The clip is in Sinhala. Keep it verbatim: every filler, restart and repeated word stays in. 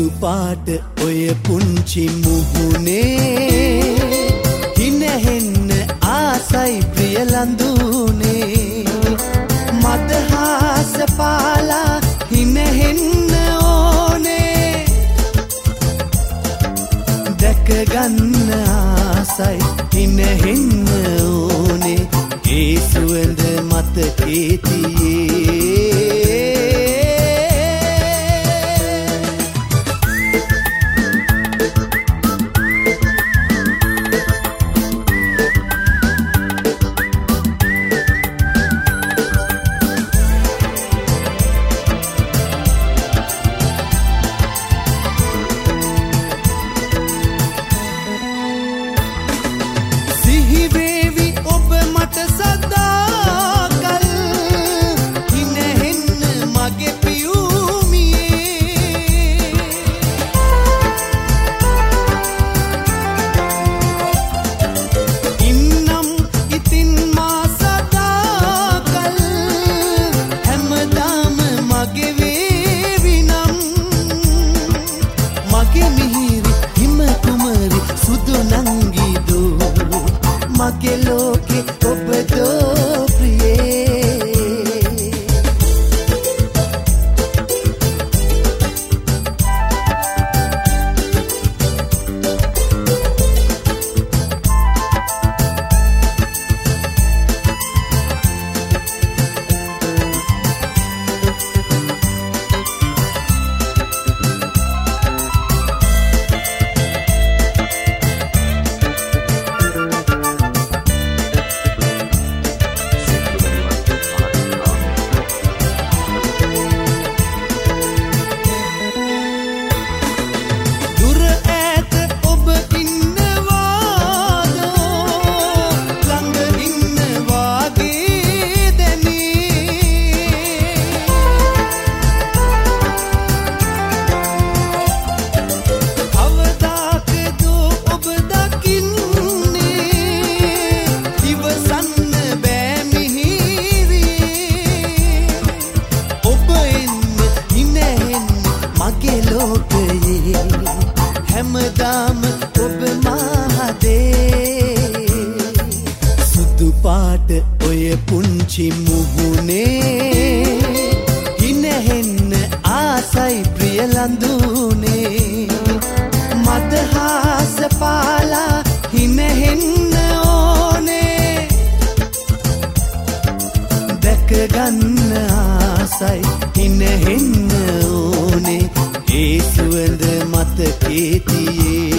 සුදු පාට ඔය පුංචි මුහුණේ හිනහෙන්න ආසයි ප්‍රිය ලඳුනේ මදහාස පාලා හිනහෙන්න ඕනේ දැක ගන්න ආසයි හිනහෙන්න ඕනේ ඒ සුවඳ මතකේ තියේ මගේ ලෝකෙ ඔබ දෝ ප්‍රියේ හැමදාම ඔබ මහදේ සුදු පාට ඔය පුංචි මුහුණේ හිනහෙන්න ආසයි ප්‍රිය ලඳුනේ මදහාස පාලා හිනහෙන්න ඕනේ දැක ගන්න ආසයි හිනහෙන්න ඕනේ ඒ සුවඳ මතකේ තියේ